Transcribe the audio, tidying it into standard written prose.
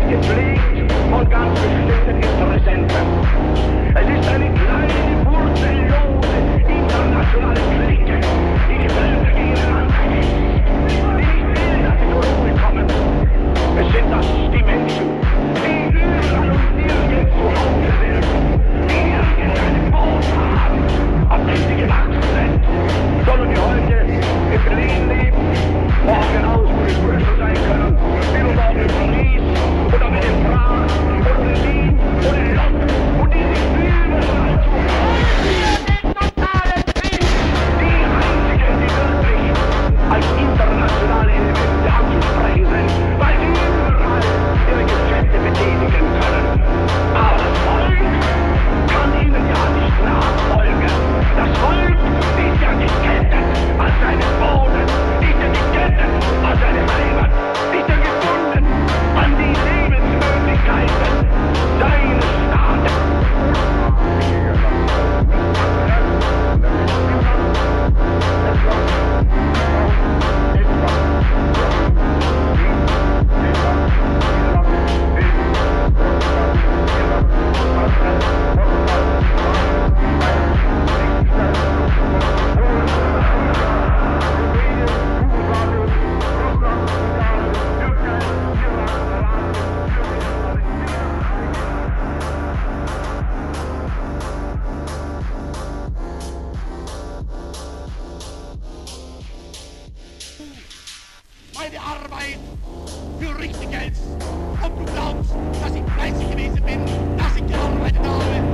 gepflegt von ganz bestimmten Interessenten. Es ist eine kleine, wurzellose, internationale Clique, die die Völker gegeneinander hält, die nicht will, dass sie zur Ruhe kommen. Es sind das die Menschen, die überall und nirgends zu Hause sind, die irgendeine Boot haben, auf den sie gewachsen sind, sondern die heute in Berlin leben, morgen aus in Brüssel sein können, übermorgen in Paris oder in Prag oder in Wien oder in London und die sich überall zu die einzigen, die wirklich als internationale Elemente anzusprechen sind, weil sie überall ihre Geschäfte betätigen können. Aber das Volk kann ihnen ja nicht nachfolgen. Das Volk ist ja gekettet an seinen Boden, ist ja gekettet an seine Heimat, ist ja gebunden an die Lebensmöglichkeiten seines Staates. Meine Arbeit für richtig hältst. Ob du glaubst, dass ich fleißig gewesen bin, dass ich gearbeitet habe,